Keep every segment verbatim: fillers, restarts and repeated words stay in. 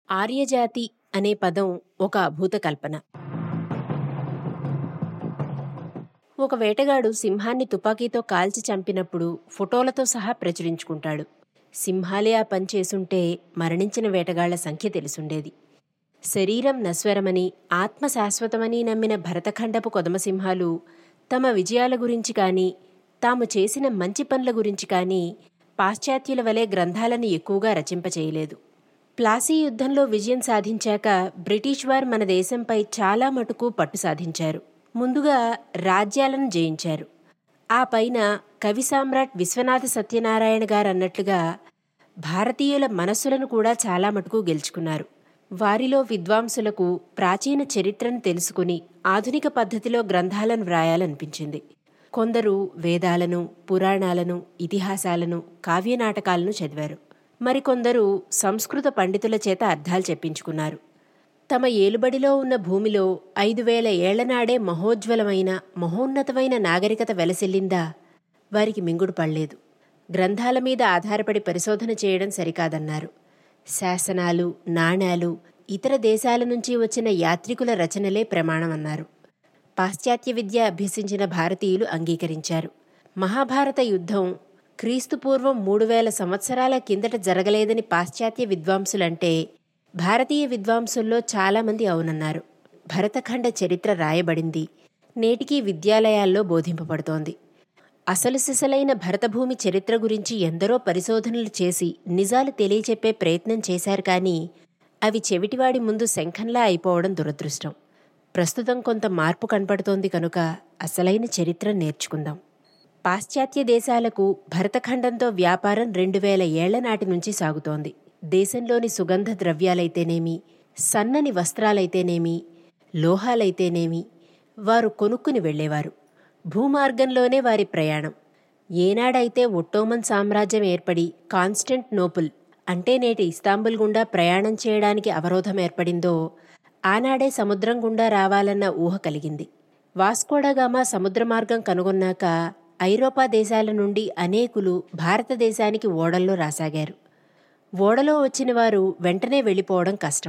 ఆర్యజాతి అనే పదం ఒక అభూత కల్పన. ఒక వేటగాడు సింహాన్ని తుపాకీతో కాల్చి చంపినప్పుడు ఫోటోలతో సహా ప్రచురించుకుంటాడు. సింహాలే ఆ పని చేసుంటే మరణించిన వేటగాళ్ల సంఖ్య తెలుసుండేది. శరీరం నశ్వరమని, ఆత్మ శాశ్వతమని నమ్మిన భరతఖండపు కొదమసింహాలు తమ విజయాల గురించి కానీ, తాము చేసిన మంచి పనుల గురించి కానీ పాశ్చాత్యుల వలె గ్రంథాలను ఎక్కువగా రచింపచేయలేదు. ప్లాసీ యుద్ధంలో విజయం సాధించాక బ్రిటిష్ వారు మన దేశంపై చాలా మటుకు పట్టు సాధించారు. ముందుగా రాజ్యాలను జయించారు. ఆ పైన కవి సామ్రాట్ విశ్వనాథ సత్యనారాయణ గారు అన్నట్లుగా భారతీయుల మనస్సులను కూడా చాలా మటుకు గెలుచుకున్నారు. వారిలో విద్వాంసులకు ప్రాచీన చరిత్రను తెలుసుకుని ఆధునిక పద్ధతిలో గ్రంథాలను వ్రాయాలనిపించింది. కొందరు వేదాలను, పురాణాలను, ఇతిహాసాలను, కావ్యనాటకాలను చదివారు. మరికొందరు సంస్కృత పండితుల చేత అర్థాలు చెప్పించుకున్నారు. తమ ఏలుబడిలో ఉన్న భూమిలో ఐదు వేల ఏళ్లనాడే మహోజ్వలమైన, మహోన్నతమైన నాగరికత వెలసిల్లిందా? వారికి మింగుడు పడలేదు. గ్రంథాల మీద ఆధారపడి పరిశోధన చేయడం సరికాదన్నారు. శాసనాలు, నాణేలు, ఇతర దేశాల నుంచి వచ్చిన యాత్రికుల రచనలే ప్రమాణమన్నారు. పాశ్చాత్య విద్య అభ్యసించిన భారతీయులు అంగీకరించారు. మహాభారత యుద్ధం క్రీస్తుపూర్వం మూడు వేల సంవత్సరాల కిందట జరగలేదని పాశ్చాత్య విద్వాంసులంటే భారతీయ విద్వాంసుల్లో చాలామంది అవునన్నారు. భరతఖండ చరిత్ర రాయబడింది, నేటికీ విద్యాలయాల్లో బోధింపబడుతోంది. అసలు సిసలైన భరతభూమి చరిత్ర గురించి ఎందరో పరిశోధనలు చేసి నిజాలు తెలియచెప్పే ప్రయత్నం చేశారు. కానీ అవి చెవిటివాడి ముందు శంఖంలా అయిపోవడం దురదృష్టం. ప్రస్తుతం కొంత మార్పు కనపడుతోంది కనుక అసలైన చరిత్ర నేర్చుకుందాం. పాశ్చాత్య దేశాలకు భరతఖండంతో వ్యాపారం రెండు వేల ఏళ్ల నాటి నుంచి సాగుతోంది. దేశంలోని సుగంధ ద్రవ్యాలైతేనేమి, సన్నని వస్త్రాలైతేనేమి, లోహాలైతేనేమి వారు కొనుక్కుని వెళ్లేవారు. భూమార్గంలోనే వారి ప్రయాణం. ఏనాడైతే ఒట్టోమన్ సామ్రాజ్యం ఏర్పడి కాన్స్టంటినోపుల్ అంటే నేటి ఇస్తాంబుల్ గుండా ప్రయాణం చేయడానికి అవరోధం ఏర్పడిందో ఆనాడే సముద్రం గుండా రావాలన్న ఊహ కలిగింది. వాస్కోడగామా సముద్ర మార్గం కనుగొన్నాక ఐరోపా దేశాల నుండి అనేకులు భారతదేశానికి ఓడల్లో రాసాగారు. ఓడలో వచ్చిన వారు వెంటనే వెళ్ళిపోవడం కష్టం.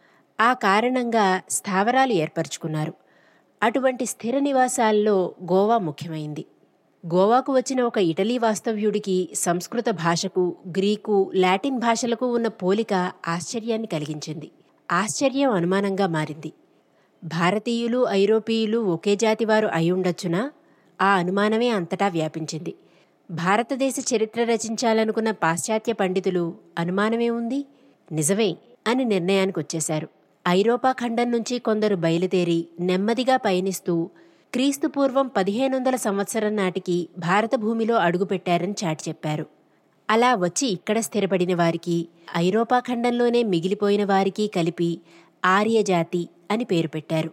ఆ కారణంగా స్థావరాలు ఏర్పరచుకున్నారు. అటువంటి స్థిర నివాసాల్లో గోవా ముఖ్యమైంది. గోవాకు వచ్చిన ఒక ఇటలీ వాస్తవ్యుడికి సంస్కృత భాషకు, గ్రీకు, లాటిన్ భాషలకు ఉన్న పోలిక ఆశ్చర్యాన్ని కలిగించింది. ఆశ్చర్యం అనుమానంగా మారింది. భారతీయులు, ఐరోపీయులు ఒకే జాతివారు అయ్యుండొచ్చునా? ఆ అనుమానమే అంతటా వ్యాపించింది. భారతదేశ చరిత్ర రచించాలనుకున్న పాశ్చాత్య పండితులు అనుమానమే ఉంది, నిజమే అని నిర్ణయానికి వచ్చేశారు. ఐరోపా ఖండం నుంచి కొందరు బయలుదేరి నెమ్మదిగా పయనిస్తూ క్రీస్తుపూర్వం పదిహేను వందల సంవత్సరం నాటికి భారత భూమిలో అడుగుపెట్టారని చాటి చెప్పారు. అలా వచ్చి ఇక్కడ స్థిరపడిన వారికి, ఐరోపా ఖండంలోనే మిగిలిపోయిన వారికి కలిపి ఆర్యజాతి అని పేరు పెట్టారు.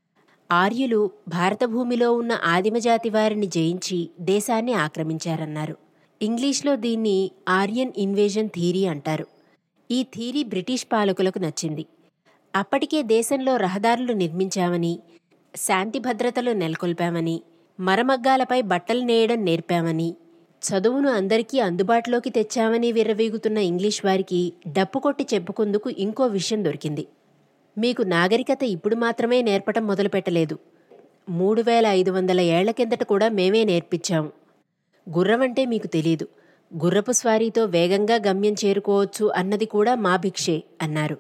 ఆర్యులు భారతభూమిలో ఉన్న ఆదిమజాతి వారిని జయించి దేశాన్ని ఆక్రమించారన్నారు. ఇంగ్లీష్లో దీన్ని ఆర్యన్ ఇన్వేజన్ థీరీ అంటారు. ఈ థీరీ బ్రిటిష్ పాలకులకు నచ్చింది. అప్పటికే దేశంలో రహదారులు నిర్మించామని, శాంతి భద్రతలు నెలకొల్పామని, మరమగ్గాలపై బట్టలు నేయడం నేర్పామని, చదువును అందరికీ అందుబాటులోకి తెచ్చామని విర్రవీగుతున్న ఇంగ్లీష్ వారికి డప్పు కొట్టి చెప్పుకుందుకు ఇంకో విషయం దొరికింది. మీకు నాగరికత ఇప్పుడు మాత్రమే నేర్పటం మొదలుపెట్టలేదు. మూడు వేల ఐదు వందల ఏళ్ల కిందట కూడా మేమే నేర్పించాము. గుర్రమంటే మీకు తెలీదు. గుర్రపు స్వారీతో వేగంగా గమ్యం చేరుకోవచ్చు అన్నది కూడా మా భిక్షే అన్నారు.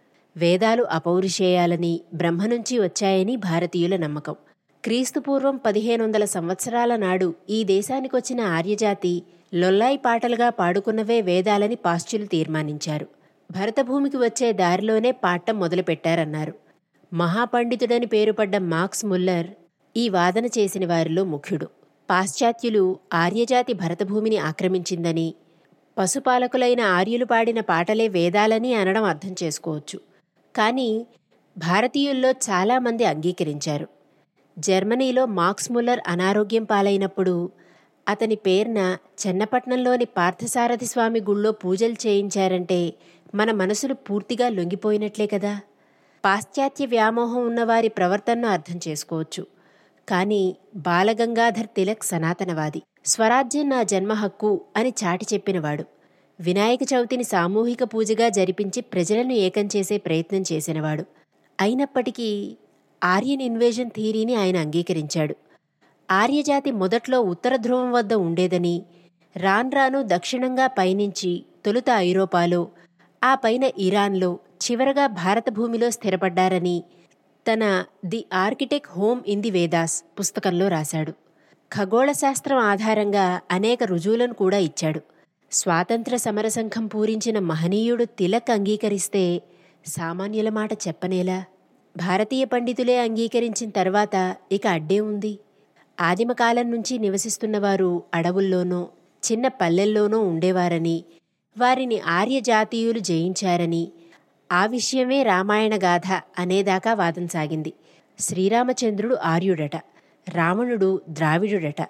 వేదాలు అపౌరుషేయాలని, బ్రహ్మ నుంచి వచ్చాయని భారతీయుల నమ్మకం. క్రీస్తుపూర్వం పదిహేను వందల సంవత్సరాల నాడు ఈ దేశానికొచ్చిన ఆర్యజాతి లొల్లాయి పాటలుగా పాడుకున్నవే వేదాలని పాశ్చులు తీర్మానించారు. భరతభూమికి వచ్చే దారిలోనే పాఠం మొదలుపెట్టారన్నారు. మహాపండితుడని పేరుపడ్డ మార్క్స్ ముల్లర్ ఈ వాదన చేసిన వారిలో ముఖ్యుడు. పాశ్చాత్యులు ఆర్యజాతి భరతభూమిని ఆక్రమించిందని, పశుపాలకులైన ఆర్యులు పాడిన పాటలే వేదాలని అనడం అర్థం చేసుకోవచ్చు. కానీ భారతీయుల్లో చాలామంది అంగీకరించారు. జర్మనీలో మార్క్స్ ముల్లర్ అనారోగ్యం పాలైనప్పుడు అతని పేరున చెన్నపట్నంలోని పార్థసారథి స్వామి గుళ్ళో పూజలు చేయించారంటే మన మనసులు పూర్తిగా లొంగిపోయినట్లే కదా. పాశ్చాత్య వ్యామోహం ఉన్నవారి ప్రవర్తనను అర్థం చేసుకోవచ్చు. కానీ బాలగంగాధర్ తిలక్ సనాతనవాది. స్వరాజ్యం నా జన్మ హక్కు అని చాటి చెప్పినవాడు. వినాయక చవితిని సామూహిక పూజగా జరిపించి ప్రజలను ఏకం చేసే ప్రయత్నం చేసినవాడు. అయినప్పటికీ ఆర్యన్ ఇన్వేజన్ థియరీని ఆయన అంగీకరించాడు. ఆర్యజాతి మొదట్లో ఉత్తర ధ్రువం వద్ద ఉండేదని, రాన్రాను దక్షిణంగా పయనించి తొలుత ఐరోపాలో, ఆ పైన ఇరాన్లో, చివరగా భారత భూమిలో స్థిరపడ్డారని తన the architect home in the Vedas పుస్తకంలో రాశాడు. ఖగోళశాస్త్రం ఆధారంగా అనేక రుజువులను కూడా ఇచ్చాడు. స్వాతంత్ర సమరసంఘం పూరించిన మహనీయుడు తిలక్ అంగీకరిస్తే సామాన్యుల మాట చెప్పనేలా? భారతీయ పండితులే అంగీకరించిన తర్వాత ఇక అడ్డే ఉంది. ఆదిమకాలం నుంచి నివసిస్తున్నవారు అడవుల్లోనో చిన్న పల్లెల్లోనో ఉండేవారని, వారిని ఆర్యజాతీయులు జయించారని, ఆ విషయమే రామాయణగాథ అనేదాకా వాదం సాగింది. శ్రీరామచంద్రుడు ఆర్యుడట, రావణుడు ద్రావిడుడట.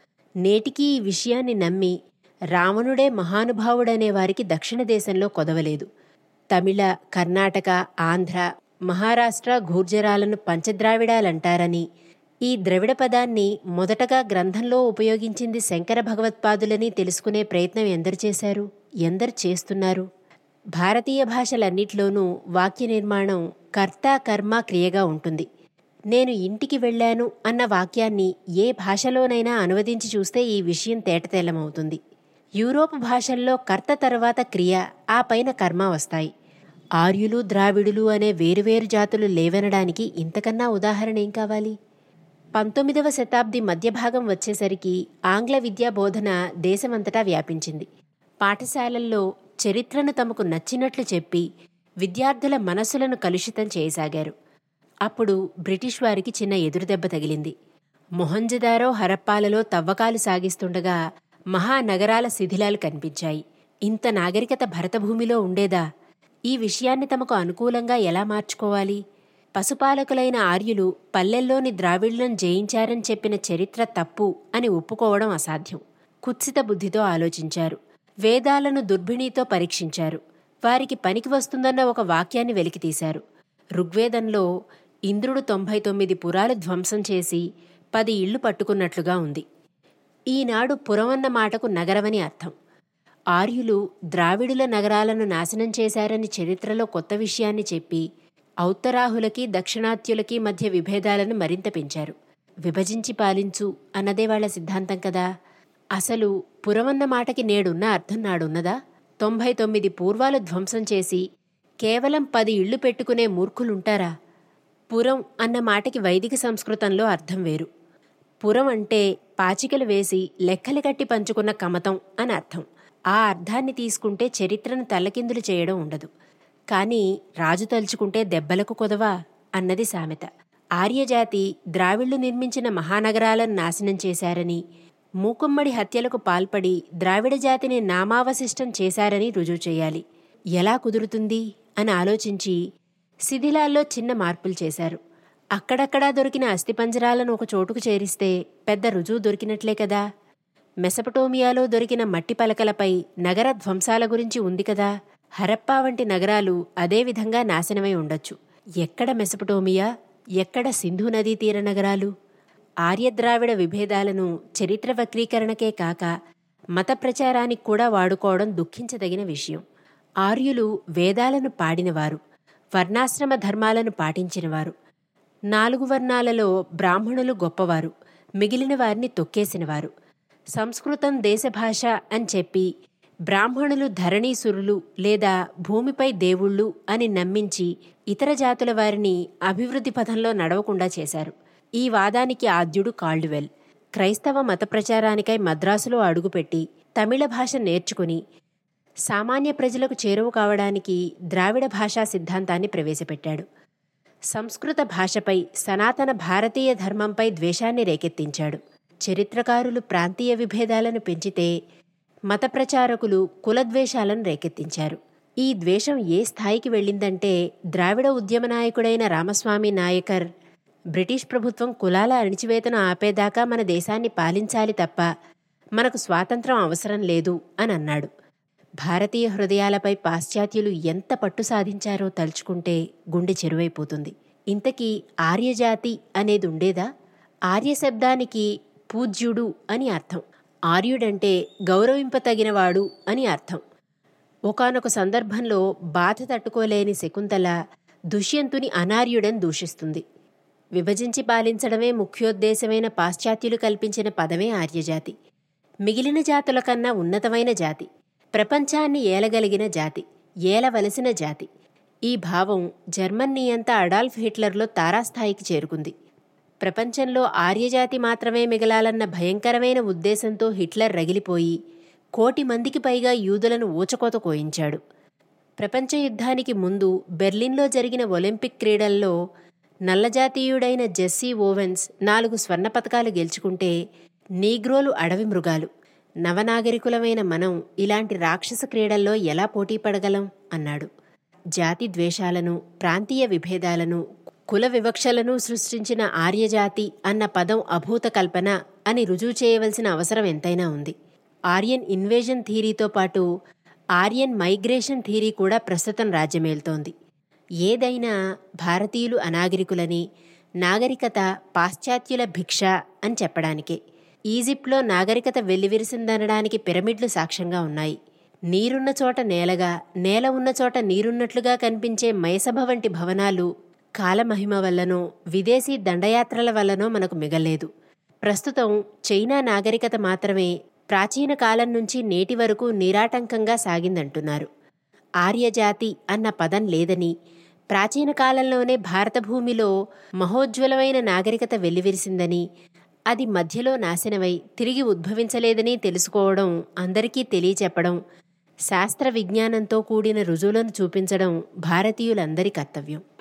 నేటికీ ఈ విషయాన్ని నమ్మి రావణుడే మహానుభావుడనే వారికి దక్షిణ దేశంలో కొదవలేదు. తమిళ, కర్ణాటక, ఆంధ్ర, మహారాష్ట్ర గూర్జరాలను పంచద్రావిడాలంటారని, ఈ ద్రవిడ పదాన్ని మొదటగా గ్రంథంలో ఉపయోగించింది శంకర భగవత్పాదులని తెలుసుకునే ప్రయత్నం ఎందరు చేశారు, ఎందరు చేస్తున్నారు? భారతీయ భాషలన్నిట్లోనూ వాక్య నిర్మాణం కర్త కర్మ క్రియగా ఉంటుంది. నేను ఇంటికి వెళ్ళాను అన్న వాక్యాన్ని ఏ భాషలోనైనా అనువదించి చూస్తే ఈ విషయం తేటతెల్లమవుతుంది. యూరోప్ భాషల్లో కర్త తర్వాత క్రియ, ఆ పైన కర్మ వస్తాయి. ఆర్యులు ద్రావిడులు అనే వేరువేరు జాతులు లేవనడానికి ఇంతకన్నా ఉదాహరణ ఏం కావాలి? పంతొమ్మిదవ శతాబ్ది మధ్యభాగం వచ్చేసరికి ఆంగ్ల విద్యా బోధన దేశమంతటా వ్యాపించింది. పాఠశాలల్లో చరిత్రను తమకు నచ్చినట్లు చెప్పి విద్యార్థుల మనస్సులను కలుషితం చేయసాగారు. అప్పుడు బ్రిటిష్ వారికి చిన్న ఎదురుదెబ్బ తగిలింది. మొహంజదారో హరప్పాలలో తవ్వకాలు సాగిస్తుండగా మహానగరాల శిథిలాలు కనిపించాయి. ఇంత నాగరికత భరతభూమిలో ఉండేదా? ఈ విషయాన్ని తమకు అనుకూలంగా ఎలా మార్చుకోవాలి? పశుపాలకులైన ఆర్యులు పల్లెల్లోని ద్రావిడులను జయించారని చెప్పిన చరిత్ర తప్పు అని ఒప్పుకోవడం అసాధ్యం. కుత్సిత బుద్ధితో ఆలోచించారు. వేదాలను దుర్భిణీతో పరీక్షించారు. వారికి పనికి వస్తుందన్న ఒక వాక్యాన్ని వెలికితీశారు. ఋగ్వేదంలో ఇంద్రుడు తొంభై తొమ్మిది పురాలు ధ్వంసం చేసి పది ఇళ్లు పట్టుకున్నట్లుగా ఉంది. ఈనాడు పురమన్న మాటకు నగరమని అర్థం. ఆర్యులు ద్రావిడుల నగరాలను నాశనం చేశారని చరిత్రలో కొత్త విషయాన్ని చెప్పి ఔత్తరాహులకి దక్షిణాత్యులకి మధ్య విభేదాలను మరింత పెంచారు. విభజించి పాలించు అన్నదే వాళ్ల సిద్ధాంతం కదా. అసలు పురమన్న మాటకి నేడున్న అర్థం నాడున్నదా? తొంభై తొమ్మిది పూర్వాలు ధ్వంసం చేసి కేవలం పది ఇళ్లు పెట్టుకునే మూర్ఖులుంటారా? పురం అన్న మాటకి వైదిక సంస్కృతంలో అర్థం వేరు. పురం అంటే పాచికలు వేసి లెక్కలు కట్టి పంచుకున్న కమతం అని అర్థం. ఆ అర్థాన్ని తీసుకుంటే చరిత్రను తల్లకిందులు చేయడం ఉండదు. కానీ రాజు తలుచుకుంటే దెబ్బలకు కొదవా అన్నది సామెత. ఆర్యజాతి ద్రావిళ్లు నిర్మించిన మహానగరాలను నాశనం చేశారని, మూకుమ్మడి హత్యలకు పాల్పడి ద్రావిడ జాతిని నామావశిష్టం చేశారని రుజువు చేయాలి. ఎలా కుదురుతుంది అని ఆలోచించి శిథిలాల్లో చిన్న మార్పులు చేశారు. అక్కడక్కడా దొరికిన అస్థిపంజరాలను ఒక చోటుకు చేరిస్తే పెద్ద రుజువు దొరికినట్లే కదా. మెసపటోమియాలో దొరికిన మట్టి పలకలపై నగర ధ్వంసాల గురించి ఉంది కదా. హరప్పా వంటి నగరాలు అదేవిధంగా నాశనమై ఉండొచ్చు. ఎక్కడ మెసపటోమియా, ఎక్కడ సింధు నదీ తీర నగరాలు? ఆర్యద్రావిడ విభేదాలను చరిత్ర వక్రీకరణకే కాక మత ప్రచారానికి కూడా వాడుకోవడం దుఃఖించదగిన విషయం. ఆర్యులు వేదాలను పాడినవారు, వర్ణాశ్రమ ధర్మాలను పాటించినవారు. నాలుగు వర్ణాలలో బ్రాహ్మణులు గొప్పవారు, మిగిలిన వారిని తొక్కేసినవారు. సంస్కృతం దేశభాష అని చెప్పి బ్రాహ్మణులు ధరణీసురులు లేదా భూమిపై దేవుళ్ళు అని నమ్మించి ఇతర జాతుల వారిని అభివృద్ధి పథంలో నడవకుండా చేశారు. ఈ వాదానికి ఆద్యుడు కాల్డువెల్. క్రైస్తవ మత ప్రచారానికై మద్రాసులో అడుగుపెట్టి తమిళ భాష నేర్చుకుని సామాన్య ప్రజలకు చేరువ కావడానికి ద్రావిడ భాషా సిద్ధాంతాన్ని ప్రవేశపెట్టాడు. సంస్కృత భాషపై, సనాతన భారతీయ ధర్మంపై ద్వేషాన్ని రేకెత్తించాడు. చరిత్రకారులు ప్రాంతీయ విభేదాలను పెంచితే మత ప్రచారకులు కులద్వేషాలను రేకెత్తించారు. ఈ ద్వేషం ఏ స్థాయికి వెళ్ళిందంటే ద్రావిడ ఉద్యమ నాయకుడైన రామస్వామి నాయకర్ బ్రిటిష్ ప్రభుత్వం కులాల అణిచివేతను ఆపేదాకా మన దేశాన్ని పాలించాలి తప్ప మనకు స్వాతంత్రం అవసరం లేదు అని అన్నాడు. భారతీయ హృదయాలపై పాశ్చాత్యులు ఎంత పట్టు సాధించారో తలుచుకుంటే గుండె చెరువైపోతుంది. ఇంతకీ ఆర్యజాతి అనేది ఉండేదా? ఆర్య శబ్దానికి పూజ్యుడు అని అర్థం. ఆర్యుడంటే గౌరవింపతగినవాడు అని అర్థం. ఒకానొక సందర్భంలో బాధ తట్టుకోలేని శకుంతల దుష్యంతుని అనార్యుడని దూషిస్తుంది. విభజించి పాలించడమే ముఖ్యోద్దేశమైన పాశ్చాత్యులు కల్పించిన పదమే ఆర్యజాతి. మిగిలిన జాతుల కన్నా ఉన్నతమైన జాతి, ప్రపంచాన్ని ఏలగలిగిన జాతి, ఏలవలసిన జాతి. ఈ భావం జర్మన్ నియంత అడాల్ఫ్ హిట్లర్లో తారాస్థాయికి చేరుకుంది. ప్రపంచంలో ఆర్యజాతి మాత్రమే మిగలాలన్న భయంకరమైన ఉద్దేశంతో హిట్లర్ రగిలిపోయి కోటి మందికి పైగా యూదులను ఊచకోత కోయించాడు. ప్రపంచ యుద్ధానికి ముందు బెర్లిన్లో జరిగిన ఒలింపిక్ క్రీడల్లో నల్లజాతీయుడైన జెస్సీ ఓవెన్స్ నాలుగు స్వర్ణ పతకాలు గెలుచుకుంటే నీగ్రోలు అడవి మృగాలు, నవనాగరికులమైన మనం ఇలాంటి రాక్షస క్రీడల్లో ఎలా పోటీ పడగలం అన్నాడు. జాతి ద్వేషాలను, ప్రాంతీయ విభేదాలను, కుల వివక్షలను సృష్టించిన ఆర్యజాతి అన్న పదం అభూత కల్పన అని రుజువు చేయవలసిన అవసరం ఎంతైనా ఉంది. ఆర్యన్ ఇన్వేజన్ థీరీతో పాటు ఆర్యన్ మైగ్రేషన్ థీరీ కూడా ప్రస్తుతం రాజ్యమేల్తోంది. ఏదైనా భారతీయులు అనాగరికులని, నాగరికత పాశ్చాత్యుల భిక్ష అని చెప్పడానికే. ఈజిప్ట్లో నాగరికత వెల్లివిరిసిందనడానికి పిరమిడ్లు సాక్ష్యంగా ఉన్నాయి. నీరున్న చోట నేలగా, నేల ఉన్న చోట నీరున్నట్లుగా కనిపించే మైసభ వంటి భవనాలు కాలమహిమ వల్లనో విదేశీ దండయాత్రల వల్లనో మనకు మిగల్లేదు. ప్రస్తుతం చైనా నాగరికత మాత్రమే ప్రాచీన కాలం నుంచి నేటి వరకు నిరాటంకంగా సాగిందంటున్నారు. ఆర్యజాతి అన్న పదం లేదని, ప్రాచీన కాలంలోనే భారత భూమిలో మహోజ్వలమైన నాగరికత వెల్లివిరిసిందని, అది మధ్యలో నాశనమై తిరిగి ఉద్భవించలేదని తెలుసుకోవడం, అందరికీ తెలియచెప్పడం, శాస్త్ర విజ్ఞానంతో కూడిన రుజువులను చూపించడం భారతీయులందరి కర్తవ్యం.